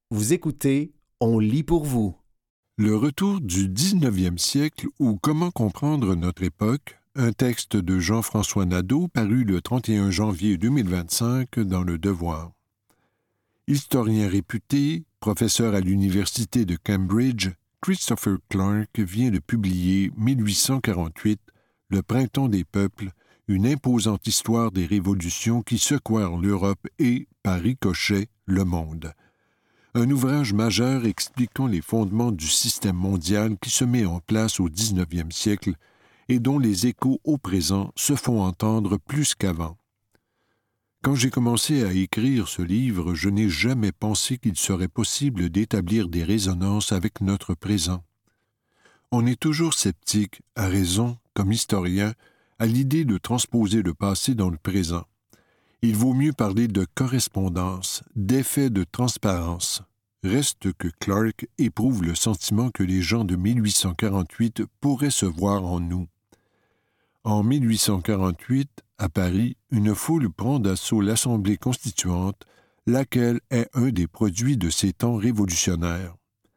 Vous écoutez, on lit pour vous. Le retour du 19e siècle ou comment comprendre notre époque, un texte de Jean-François Nadeau paru le 31 janvier 2025 dans Le Devoir. Historien réputé, professeur à l'université de Cambridge, Christopher Clark vient de publier 1848, Le printemps des peuples, une imposante histoire des révolutions qui secouèrent l'Europe et, par ricochet, le monde. Un ouvrage majeur expliquant les fondements du système mondial qui se met en place au 19e siècle et dont les échos au présent se font entendre plus qu'avant. Quand j'ai commencé à écrire ce livre, je n'ai jamais pensé qu'il serait possible d'établir des résonances avec notre présent. On est toujours sceptique, à raison, comme historien, à l'idée de transposer le passé dans le présent. Il vaut mieux parler de correspondance, d'effet de transparence. Reste que Clark éprouve le sentiment que les gens de 1848 pourraient se voir en nous. En 1848, à Paris, une foule prend d'assaut l'Assemblée constituante, laquelle est un des produits de ces temps révolutionnaires.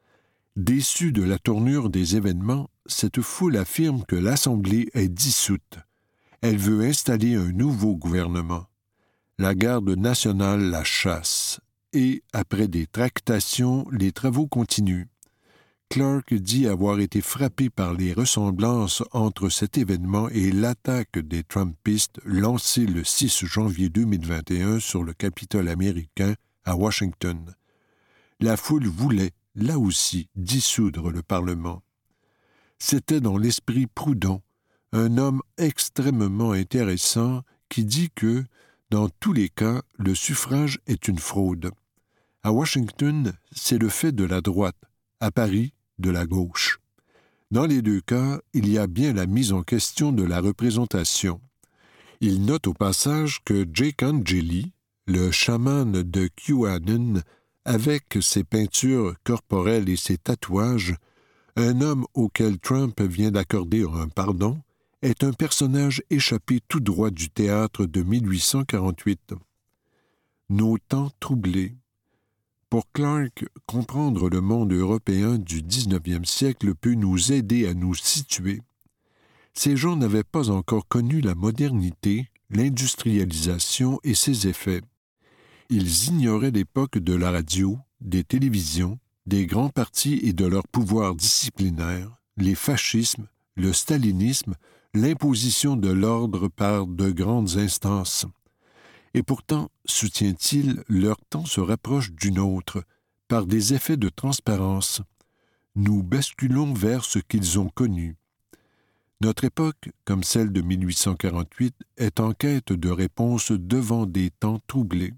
Déçue de la tournure des événements, cette foule affirme que l'Assemblée est dissoute. Elle veut installer un nouveau gouvernement. La garde nationale la chasse, et, après des tractations, les travaux continuent. Clark dit avoir été frappé par les ressemblances entre cet événement et l'attaque des Trumpistes lancée le 6 janvier 2021 sur le Capitole américain à Washington. La foule voulait, là aussi, dissoudre le Parlement. C'était dans l'esprit Proudhon, un homme extrêmement intéressant qui dit que, dans tous les cas, le suffrage est une fraude. À Washington, c'est le fait de la droite, à Paris, de la gauche. Dans les deux cas, il y a bien la mise en question de la représentation. Il note au passage que Jake Angeli, le chaman de QAnon, avec ses peintures corporelles et ses tatouages, un homme auquel Trump vient d'accorder un pardon, est un personnage échappé tout droit du théâtre de 1848. Nos temps troublés. Pour Clark, comprendre le monde européen du 19e siècle peut nous aider à nous situer. Ces gens n'avaient pas encore connu la modernité, l'industrialisation et ses effets. Ils ignoraient l'époque de la radio, des télévisions, des grands partis et de leur pouvoir disciplinaire, les fascismes, le stalinisme, l'imposition de l'ordre par de grandes instances. Et pourtant, soutient-il, leur temps se rapproche du nôtre, par des effets de transparence. Nous basculons vers ce qu'ils ont connu. Notre époque, comme celle de 1848, est en quête de réponses devant des temps troublés.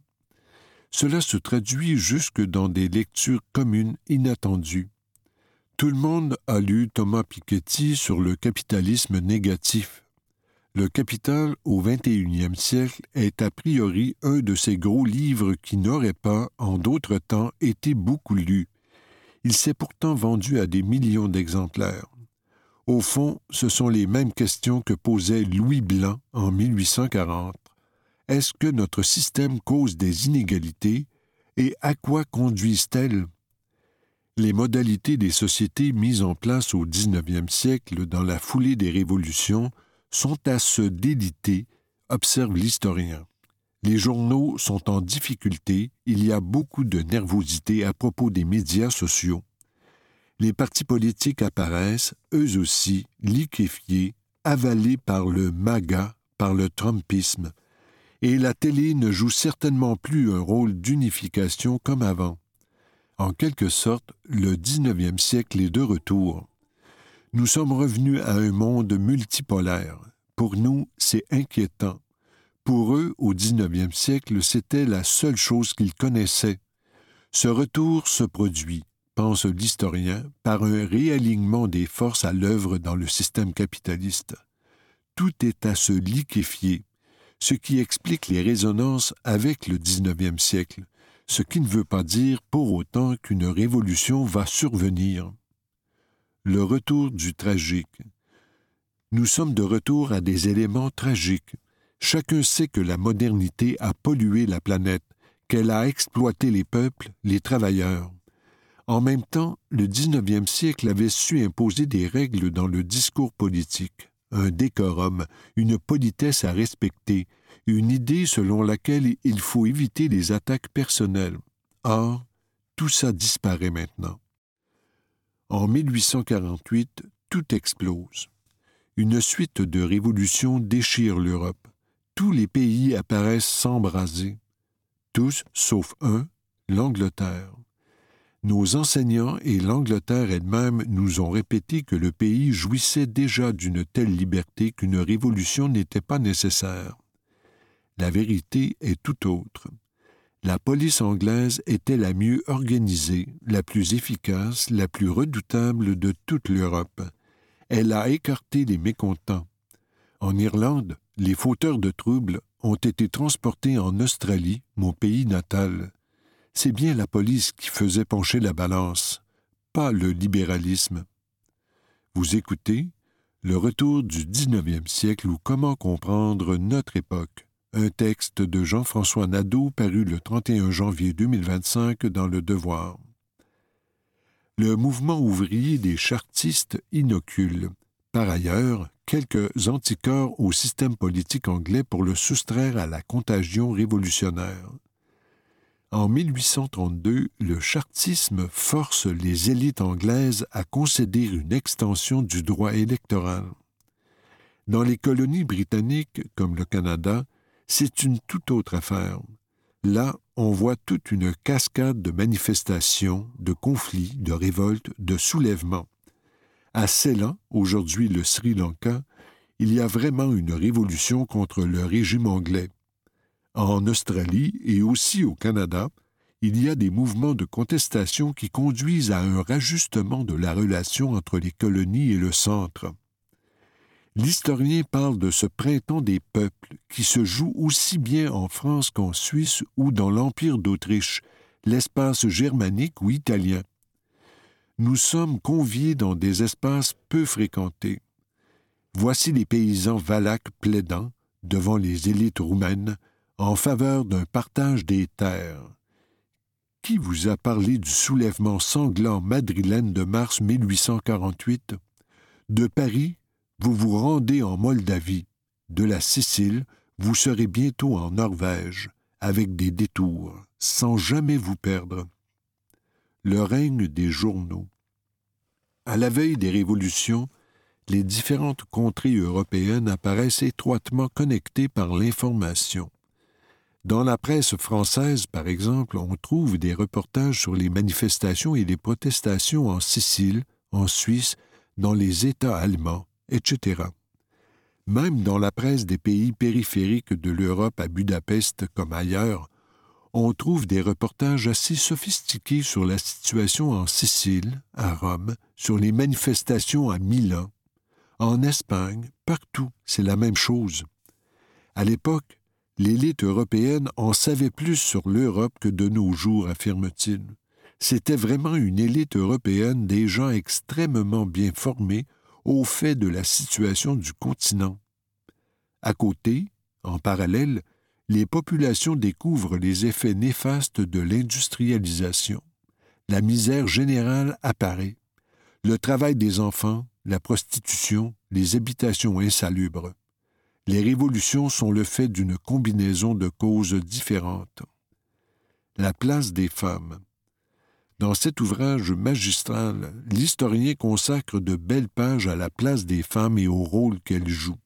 Cela se traduit jusque dans des lectures communes inattendues. Tout le monde a lu Thomas Piketty sur le capitalisme négatif. Le Capital au 21e siècle est a priori un de ces gros livres qui n'auraient pas, en d'autres temps, été beaucoup lus. Il s'est pourtant vendu à des millions d'exemplaires. Au fond, ce sont les mêmes questions que posait Louis Blanc en 1840. Est-ce que notre système cause des inégalités et à quoi conduisent-elles? Les modalités des sociétés mises en place au 19e siècle dans la foulée des révolutions sont à se déliter, observe l'historien. Les journaux sont en difficulté, il y a beaucoup de nervosité à propos des médias sociaux. Les partis politiques apparaissent, eux aussi, liquéfiés, avalés par le MAGA, par le Trumpisme, et la télé ne joue certainement plus un rôle d'unification comme avant. En quelque sorte, le 19e siècle est de retour. Nous sommes revenus à un monde multipolaire. Pour nous, c'est inquiétant. Pour eux, au 19e siècle, c'était la seule chose qu'ils connaissaient. Ce retour se produit, pense l'historien, par un réalignement des forces à l'œuvre dans le système capitaliste. Tout est à se liquéfier, ce qui explique les résonances avec le 19e siècle, ce qui ne veut pas dire pour autant qu'une révolution va survenir. Le retour du tragique. Nous sommes de retour à des éléments tragiques. Chacun sait que la modernité a pollué la planète, qu'elle a exploité les peuples, les travailleurs. En même temps, le 19e siècle avait su imposer des règles dans le discours politique, un décorum, une politesse à respecter, une idée selon laquelle il faut éviter les attaques personnelles. Or, tout ça disparaît maintenant. En 1848, tout explose. Une suite de révolutions déchire l'Europe. Tous les pays apparaissent s'embraser. Tous, sauf un, l'Angleterre. Nos enseignants et l'Angleterre elle-même nous ont répété que le pays jouissait déjà d'une telle liberté qu'une révolution n'était pas nécessaire. La vérité est tout autre. La police anglaise était la mieux organisée, la plus efficace, la plus redoutable de toute l'Europe. Elle a écarté les mécontents. En Irlande, les fauteurs de troubles ont été transportés en Australie, mon pays natal. C'est bien la police qui faisait pencher la balance, pas le libéralisme. Vous écoutez Le retour du 19e siècle ou comment comprendre notre époque, un texte de Jean-François Nadeau paru le 31 janvier 2025 dans Le Devoir. Le mouvement ouvrier des chartistes inocule, par ailleurs, quelques anticorps au système politique anglais pour le soustraire à la contagion révolutionnaire. En 1832, le chartisme force les élites anglaises à concéder une extension du droit électoral. Dans les colonies britanniques, comme le Canada, c'est une toute autre affaire. Là, on voit toute une cascade de manifestations, de conflits, de révoltes, de soulèvements. À Ceylan, aujourd'hui le Sri Lanka, il y a vraiment une révolution contre le régime anglais. En Australie et aussi au Canada, il y a des mouvements de contestation qui conduisent à un rajustement de la relation entre les colonies et le centre. L'historien parle de ce printemps des peuples qui se joue aussi bien en France qu'en Suisse ou dans l'Empire d'Autriche, l'espace germanique ou italien. Nous sommes conviés dans des espaces peu fréquentés. Voici les paysans valaques plaidant, devant les élites roumaines, en faveur d'un partage des terres. Qui vous a parlé du soulèvement sanglant madrilène de mars 1848? De Paris, vous vous rendez en Moldavie. De la Sicile, vous serez bientôt en Norvège, avec des détours, sans jamais vous perdre. Le règne des journaux. À la veille des révolutions, les différentes contrées européennes apparaissent étroitement connectées par l'information. Dans la presse française, par exemple, on trouve des reportages sur les manifestations et les protestations en Sicile, en Suisse, dans les États allemands, etc. Même dans la presse des pays périphériques de l'Europe à Budapest comme ailleurs, on trouve des reportages assez sophistiqués sur la situation en Sicile, à Rome, sur les manifestations à Milan. En Espagne, partout, c'est la même chose. À l'époque, l'élite européenne en savait plus sur l'Europe que de nos jours, affirme-t-il. C'était vraiment une élite européenne des gens extrêmement bien formés au fait de la situation du continent. À côté, en parallèle, les populations découvrent les effets néfastes de l'industrialisation. La misère générale apparaît. Le travail des enfants, la prostitution, les habitations insalubres. Les révolutions sont le fait d'une combinaison de causes différentes. La place des femmes. Dans cet ouvrage magistral, l'historien consacre de belles pages à la place des femmes et au rôle qu'elles jouent.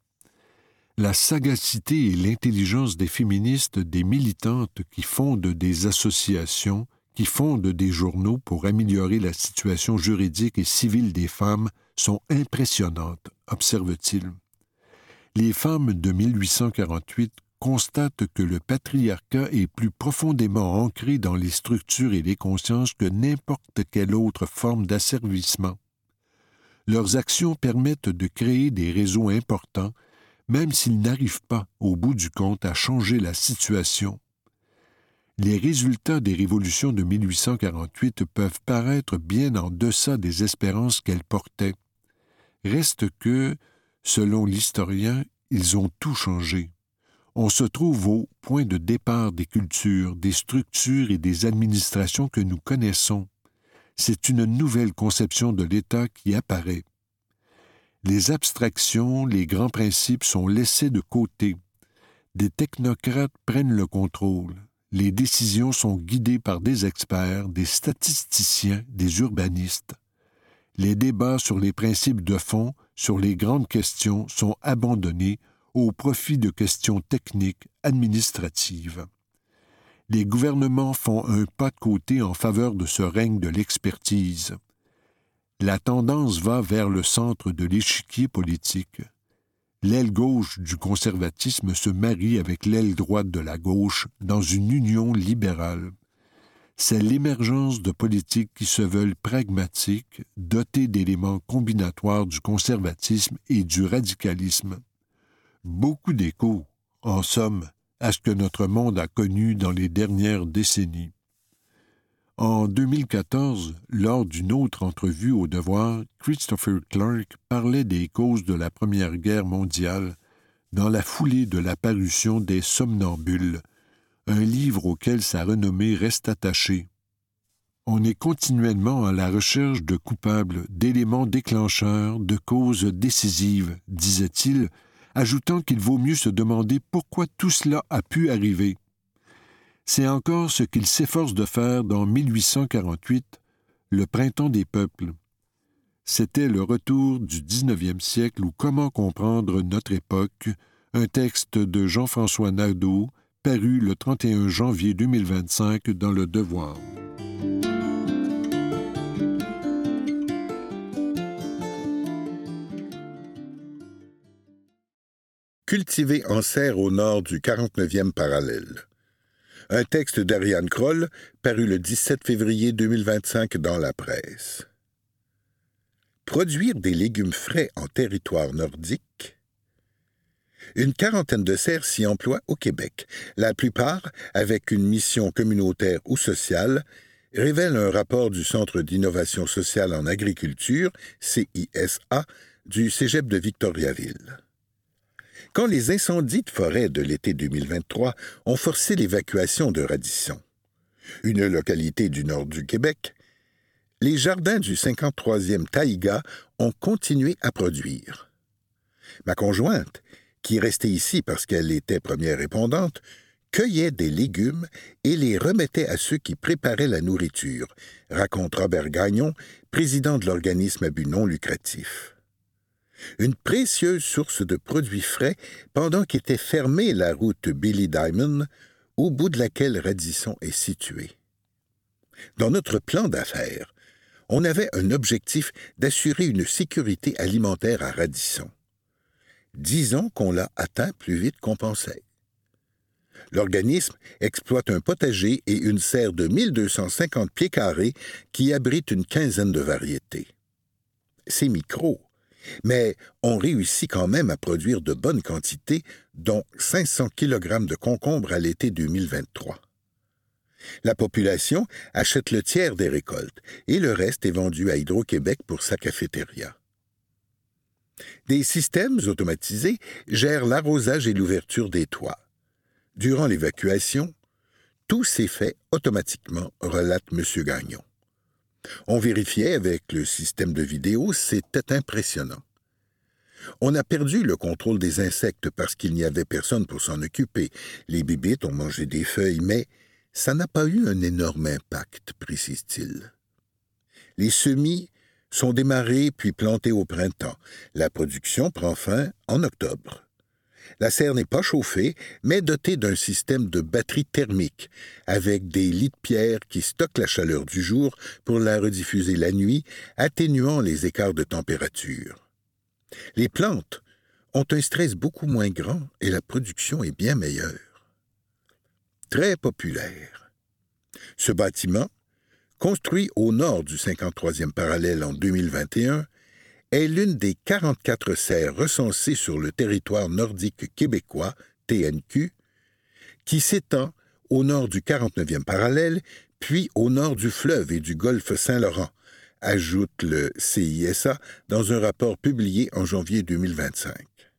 La sagacité et l'intelligence des féministes, des militantes qui fondent des associations, qui fondent des journaux pour améliorer la situation juridique et civile des femmes sont impressionnantes, observe-t-il. Les femmes de 1848 constatent que le patriarcat est plus profondément ancré dans les structures et les consciences que n'importe quelle autre forme d'asservissement. Leurs actions permettent de créer des réseaux importants, même s'ils n'arrivent pas, au bout du compte, à changer la situation. Les résultats des révolutions de 1848 peuvent paraître bien en deçà des espérances qu'elles portaient. Reste que, selon l'historien, ils ont tout changé. On se trouve au point de départ des cultures, des structures et des administrations que nous connaissons. C'est une nouvelle conception de l'État qui apparaît. Les abstractions, les grands principes sont laissés de côté. Des technocrates prennent le contrôle. Les décisions sont guidées par des experts, des statisticiens, des urbanistes. Les débats sur les principes de fond, sur les grandes questions, sont abandonnés au profit de questions techniques, administratives. Les gouvernements font un pas de côté en faveur de ce règne de l'expertise. La tendance va vers le centre de l'échiquier politique. L'aile gauche du conservatisme se marie avec l'aile droite de la gauche dans une union libérale. C'est l'émergence de politiques qui se veulent pragmatiques, dotées d'éléments combinatoires du conservatisme et du radicalisme. Beaucoup d'échos, en somme, à ce que notre monde a connu dans les dernières décennies. En 2014, lors d'une autre entrevue au Devoir, Christopher Clark parlait des causes de la Première Guerre mondiale dans la foulée de la parution des Somnambules, un livre auquel sa renommée reste attachée. On est continuellement à la recherche de coupables, d'éléments déclencheurs, de causes décisives, disait-il, ajoutant qu'il vaut mieux se demander pourquoi tout cela a pu arriver. C'est encore ce qu'il s'efforce de faire dans 1848, le printemps des peuples. C'était le retour du 19e siècle ou comment comprendre notre époque, un texte de Jean-François Nadeau, paru le 31 janvier 2025 dans Le Devoir. Cultivé en serre au nord du 49e parallèle. Un texte d'Ariane Kroll, paru le 17 février 2025 dans la presse. Produire des légumes frais en territoire nordique. Une quarantaine de serres s'y emploient au Québec, la plupart avec une mission communautaire ou sociale, révèle un rapport du Centre d'innovation sociale en agriculture, CISA, du Cégep de Victoriaville. Quand les incendies de forêt de l'été 2023 ont forcé l'évacuation de Radisson, une localité du nord du Québec, les jardins du 53e taïga ont continué à produire. Ma conjointe, qui restait ici parce qu'elle était première répondante, cueillait des légumes et les remettait à ceux qui préparaient la nourriture, raconte Robert Gagnon, président de l'organisme à but non lucratif. Une précieuse source de produits frais pendant qu'était fermée la route Billy Diamond, au bout de laquelle Radisson est situé. Dans notre plan d'affaires, on avait un objectif d'assurer une sécurité alimentaire à Radisson. Disons qu'on l'a atteint plus vite qu'on pensait. L'organisme exploite un potager et une serre de 1250 pieds carrés qui abrite une quinzaine de variétés. C'est micro, mais on réussit quand même à produire de bonnes quantités, dont 500 kg de concombres à l'été 2023. La population achète le tiers des récoltes et le reste est vendu à Hydro-Québec pour sa cafétéria. Des systèmes automatisés gèrent l'arrosage et l'ouverture des toits. Durant l'évacuation, tout s'est fait automatiquement, relate M. Gagnon. On vérifiait avec le système de vidéo, c'était impressionnant. On a perdu le contrôle des insectes parce qu'il n'y avait personne pour s'en occuper. Les bébites ont mangé des feuilles, mais ça n'a pas eu un énorme impact, précise-t-il. Les semis sont démarrés puis plantés au printemps. La production prend fin en octobre. La serre n'est pas chauffée, mais dotée d'un système de batterie thermique, avec des lits de pierre qui stockent la chaleur du jour pour la rediffuser la nuit, atténuant les écarts de température. Les plantes ont un stress beaucoup moins grand et la production est bien meilleure. Très populaire. Ce bâtiment, construit au nord du 53e parallèle en 2021, est l'une des 44 serres recensées sur le territoire nordique québécois, TNQ, qui s'étend au nord du 49e parallèle, puis au nord du fleuve et du golfe Saint-Laurent, ajoute le CISA dans un rapport publié en janvier 2025.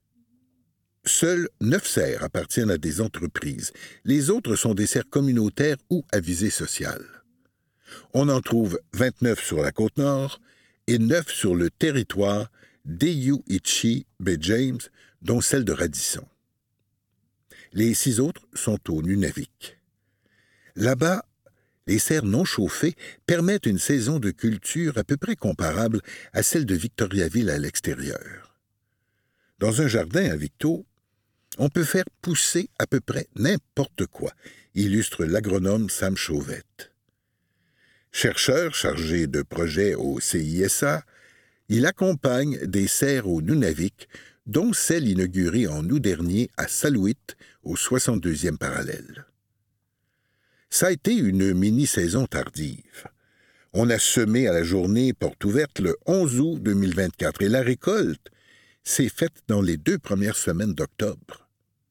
Seules 9 serres appartiennent à des entreprises. Les autres sont des serres communautaires ou à visée sociale. On en trouve 29 sur la Côte-Nord et 9 sur le territoire d'Eyu-Ichi-Baie-James, dont celle de Radisson. Les 6 autres sont au Nunavik. Là-bas, les serres non chauffées permettent une saison de culture à peu près comparable à celle de Victoriaville à l'extérieur. Dans un jardin à Victo, on peut faire pousser à peu près n'importe quoi, illustre l'agronome Sam Chauvette. Chercheur chargé de projets au CISA, il accompagne des serres au Nunavik, dont celle inaugurée en août dernier à Salouit, au 62e parallèle. Ça a été une mini-saison tardive. On a semé à la journée porte ouverte le 11 août 2024 et la récolte s'est faite dans les 2 premières semaines d'octobre.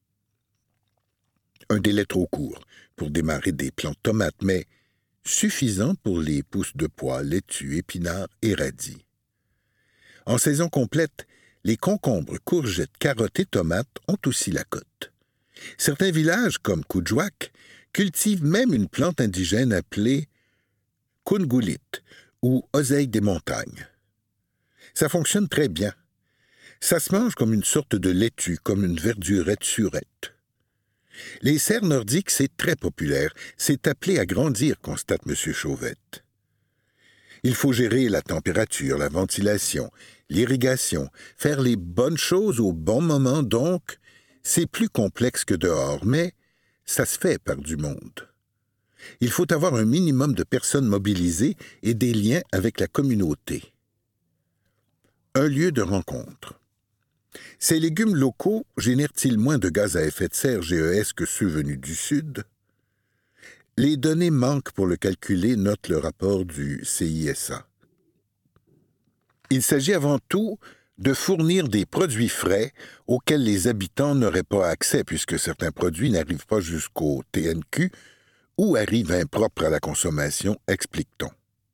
Un délai trop court pour démarrer des plants de tomates, mais suffisant pour les pousses de pois, laitues, épinards et radis. En saison complète, les concombres, courgettes, carottes et tomates ont aussi la cote. Certains villages, comme Coudjouac, cultivent même une plante indigène appelée kungulit ou oseille des montagnes. Ça fonctionne très bien. Ça se mange comme une sorte de laitue, comme une verdurette surette. Les serres nordiques, c'est très populaire. C'est appelé à grandir, constate M. Chauvette. Il faut gérer la température, la ventilation, l'irrigation, faire les bonnes choses au bon moment, donc c'est plus complexe que dehors, mais ça se fait par du monde. Il faut avoir un minimum de personnes mobilisées et des liens avec la communauté. Un lieu de rencontre. Ces légumes locaux génèrent-ils moins de gaz à effet de serre GES que ceux venus du Sud? Les données manquent pour le calculer, note le rapport du CISA. Il s'agit avant tout de fournir des produits frais auxquels les habitants n'auraient pas accès puisque certains produits n'arrivent pas jusqu'au TNQ ou arrivent impropres à la consommation, explique-t-on.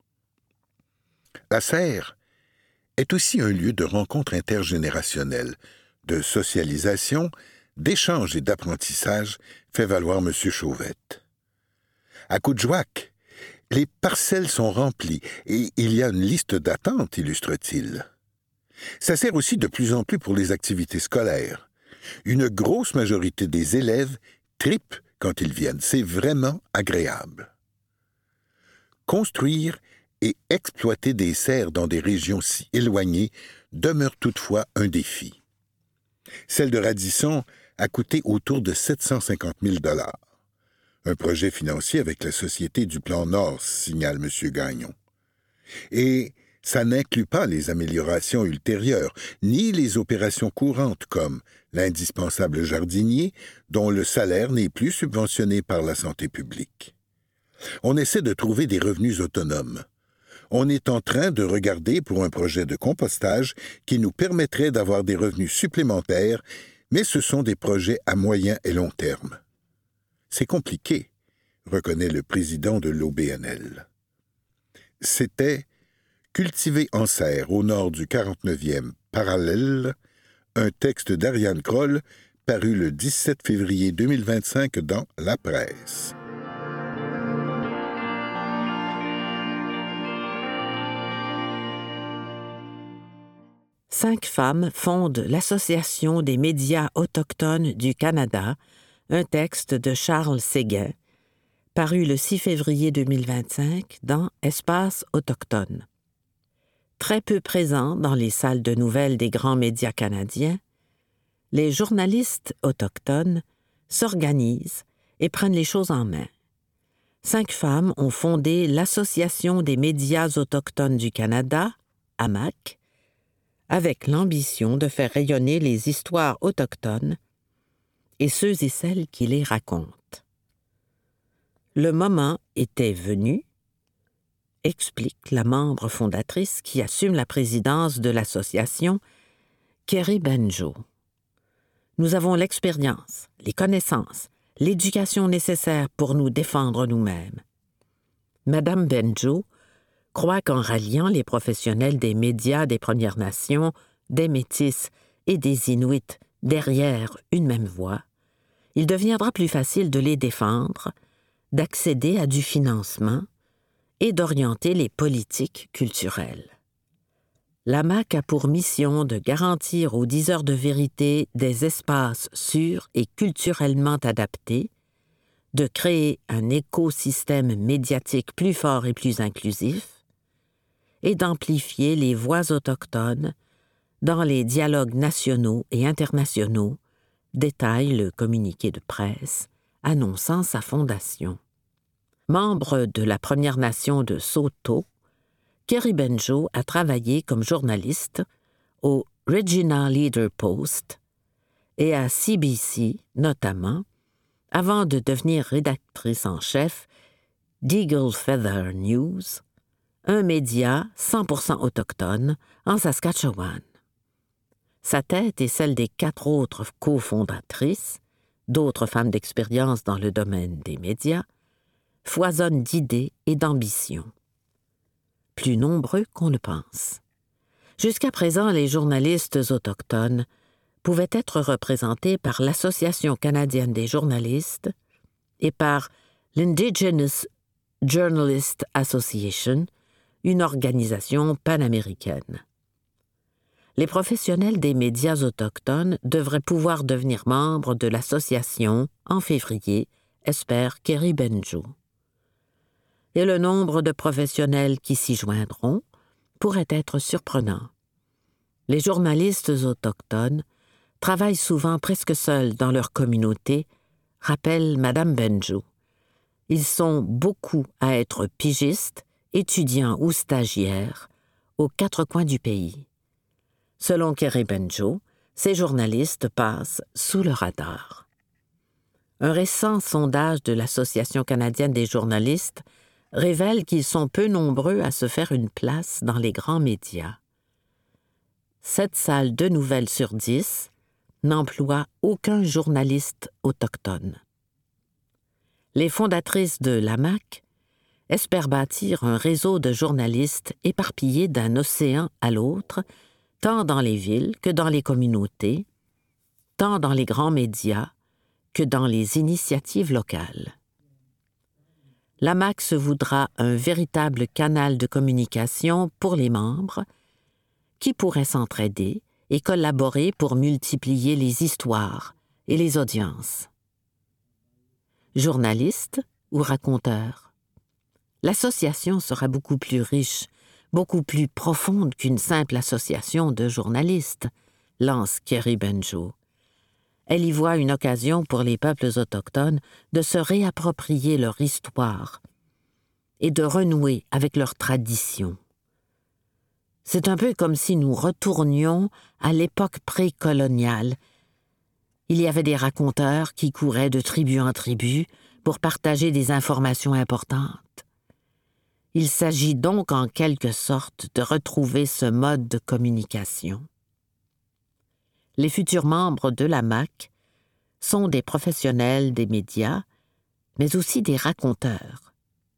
La serre est aussi un lieu de rencontre intergénérationnelle, de socialisation, d'échange et d'apprentissage, fait valoir M. Chauvette. À Coudjouac, les parcelles sont remplies et il y a une liste d'attente, illustre-t-il. Ça sert aussi de plus en plus pour les activités scolaires. Une grosse majorité des élèves tripent quand ils viennent. C'est vraiment agréable. Construire et exploiter des serres dans des régions si éloignées demeure toutefois un défi. Celle de Radisson a coûté autour de 750 000 $. Un projet financier avec la Société du Plan Nord, signale M. Gagnon. Et ça n'inclut pas les améliorations ultérieures, ni les opérations courantes comme l'indispensable jardinier, dont le salaire n'est plus subventionné par la santé publique. On essaie de trouver des revenus autonomes. On est en train de regarder pour un projet de compostage qui nous permettrait d'avoir des revenus supplémentaires, mais ce sont des projets à moyen et long terme. C'est compliqué, reconnaît le président de l'OBNL. C'était Cultiver en serre au nord du 49e parallèle, un texte d'Ariane Kroll paru le 17 février 2025 dans La Presse. Cinq femmes fondent l'Association des médias autochtones du Canada, un texte de Charles Séguin, paru le 6 février 2025 dans Espace autochtone. Très peu présents dans les salles de nouvelles des grands médias canadiens, les journalistes autochtones s'organisent et prennent les choses en main. 5 femmes ont fondé l'Association des médias autochtones du Canada, AMAC, avec l'ambition de faire rayonner les histoires autochtones et ceux et celles qui les racontent. Le moment était venu, explique la membre fondatrice qui assume la présidence de l'association, Kerry Benjo. Nous avons l'expérience, les connaissances, l'éducation nécessaire pour nous défendre nous-mêmes. Madame Benjo croit qu'en ralliant les professionnels des médias des Premières Nations, des Métis et des Inuits derrière une même voix, il deviendra plus facile de les défendre, d'accéder à du financement et d'orienter les politiques culturelles. L'AMAC a pour mission de garantir aux diseurs de vérité des espaces sûrs et culturellement adaptés, de créer un écosystème médiatique plus fort et plus inclusif, et d'amplifier les voix autochtones dans les dialogues nationaux et internationaux, détaille le communiqué de presse annonçant sa fondation. Membre de la Première Nation de Saulteaux, Kerry Benjo a travaillé comme journaliste au Regina Leader Post et à CBC notamment, avant de devenir rédactrice en chef d'Eagle Feather News, un média 100% autochtone en Saskatchewan. Sa tête et celle des 4 autres cofondatrices, d'autres femmes d'expérience dans le domaine des médias, foisonnent d'idées et d'ambitions. Plus nombreux qu'on le pense. Jusqu'à présent, les journalistes autochtones pouvaient être représentés par l'Association canadienne des journalistes et par l'Indigenous Journalist Association, une organisation panaméricaine. Les professionnels des médias autochtones devraient pouvoir devenir membres de l'association en février, espère Kerry Benjo. Et le nombre de professionnels qui s'y joindront pourrait être surprenant. Les journalistes autochtones travaillent souvent presque seuls dans leur communauté, rappelle Mme Benjo. Ils sont beaucoup à être pigistes, étudiants ou stagiaires, aux 4 coins du pays. Selon Kerry Benjo, ces journalistes passent sous le radar. Un récent sondage de l'Association canadienne des journalistes révèle qu'ils sont peu nombreux à se faire une place dans les grands médias. 7 salles de nouvelles sur 10 n'emploient aucun journaliste autochtone. Les fondatrices de l'AMAC espèrent bâtir un réseau de journalistes éparpillés d'un océan à l'autre, tant dans les villes que dans les communautés, tant dans les grands médias que dans les initiatives locales. L'AMAC se voudra un véritable canal de communication pour les membres qui pourraient s'entraider et collaborer pour multiplier les histoires et les audiences. Journalistes ou raconteurs? L'association sera beaucoup plus riche, beaucoup plus profonde qu'une simple association de journalistes, lance Kerry Benjo. Elle y voit une occasion pour les peuples autochtones de se réapproprier leur histoire et de renouer avec leurs traditions. C'est un peu comme si nous retournions à l'époque précoloniale. Il y avait des raconteurs qui couraient de tribu en tribu pour partager des informations importantes. Il s'agit donc en quelque sorte de retrouver ce mode de communication. Les futurs membres de l'AMAC sont des professionnels des médias, mais aussi des raconteurs.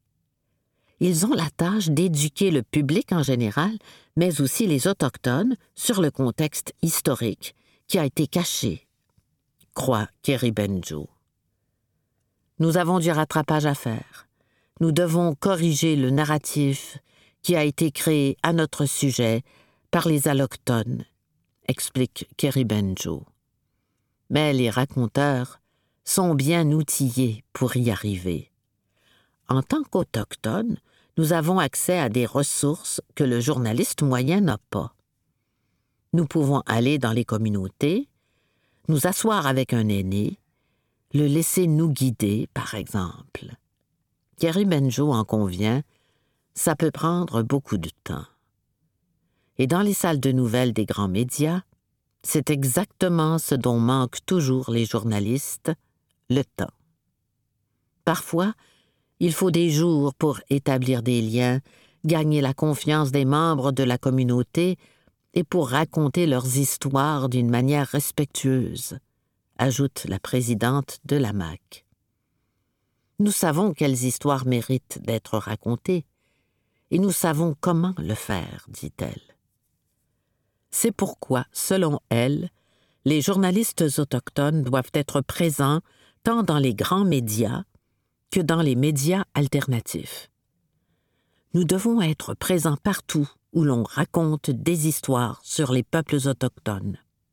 Ils ont la tâche d'éduquer le public en général, mais aussi les Autochtones sur le contexte historique qui a été caché, croit Kerry Benjo. Nous avons du rattrapage à faire. Nous devons corriger le narratif qui a été créé à notre sujet par les Allochtones, explique Kerry Benjo. Mais les raconteurs sont bien outillés pour y arriver. En tant qu'Autochtones, nous avons accès à des ressources que le journaliste moyen n'a pas. Nous pouvons aller dans les communautés, nous asseoir avec un aîné, le laisser nous guider, par exemple. Kerry Benjo en convient, ça peut prendre beaucoup de temps. Et dans les salles de nouvelles des grands médias, c'est exactement ce dont manquent toujours les journalistes, le temps. Parfois, il faut des jours pour établir des liens, gagner la confiance des membres de la communauté et pour raconter leurs histoires d'une manière respectueuse, ajoute la présidente de l'AMAC. Nous savons quelles histoires méritent d'être racontées et nous savons comment le faire, dit-elle. C'est pourquoi, selon elle, les journalistes autochtones doivent être présents tant dans les grands médias que dans les médias alternatifs. Nous devons être présents partout où l'on raconte des histoires sur les peuples autochtones.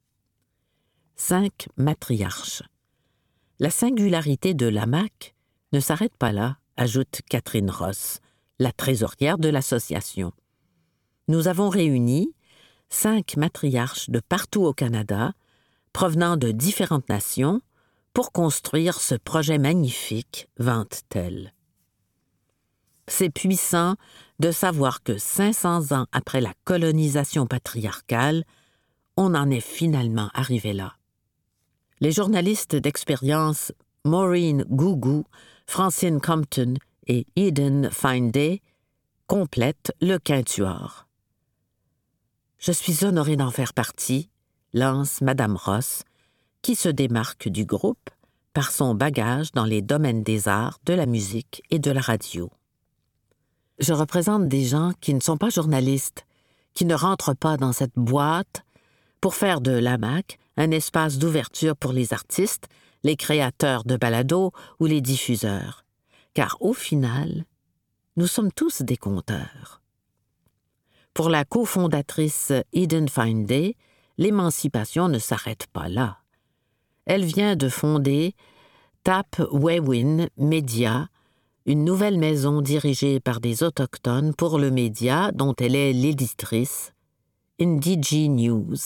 5 matriarches. La singularité de l'hamac ne s'arrête pas là, ajoute Catherine Ross, la trésorière de l'association. Nous avons réuni 5 matriarches de partout au Canada, provenant de différentes nations, pour construire ce projet magnifique, vante-t-elle. C'est puissant de savoir que 500 ans après la colonisation patriarcale, on en est finalement arrivé là. Les journalistes d'expérience Maureen Gougou, Francine Compton et Eden Fine-Day complètent le quintuor. Je suis honorée d'en faire partie, lance Madame Ross, qui se démarque du groupe par son bagage dans les domaines des arts, de la musique et de la radio. Je représente des gens qui ne sont pas journalistes, qui ne rentrent pas dans cette boîte pour faire de l'hamac un espace d'ouverture pour les artistes, les créateurs de balados ou les diffuseurs. Car au final, nous sommes tous des conteurs. Pour la cofondatrice Eden Fine-Day, l'émancipation ne s'arrête pas là. Elle vient de fonder Tap Wewin Media, une nouvelle maison dirigée par des Autochtones pour le média dont elle est l'éditrice, Indigi News.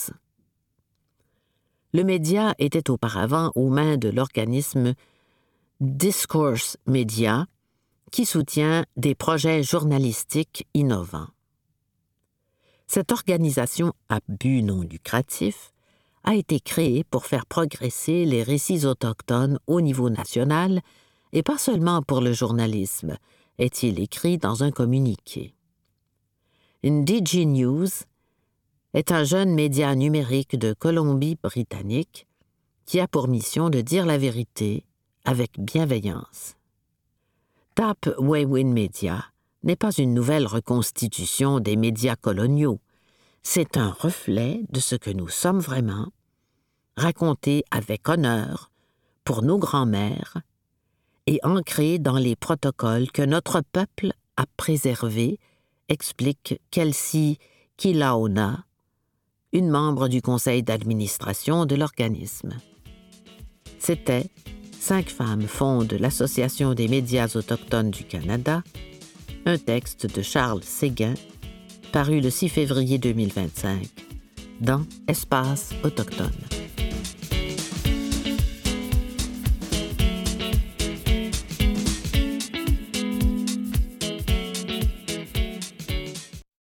Le média était auparavant aux mains de l'organisme Discourse Media, qui soutient des projets journalistiques innovants. Cette organisation à but non lucratif a été créée pour faire progresser les récits autochtones au niveau national et pas seulement pour le journalisme, est-il écrit dans un communiqué. Indigi News est un jeune média numérique de Colombie-Britannique qui a pour mission de dire la vérité avec bienveillance. Tap Wewin Media n'est pas une nouvelle reconstitution des médias coloniaux. C'est un reflet de ce que nous sommes vraiment, raconté avec honneur pour nos grands-mères et ancré dans les protocoles que notre peuple a préservés, explique Kelsey Kilaona, une membre du conseil d'administration de l'organisme. C'était 5 femmes fondent l'Association des médias autochtones du Canada, un texte de Charles Séguin, paru le 6 février 2025, dans Espace autochtone.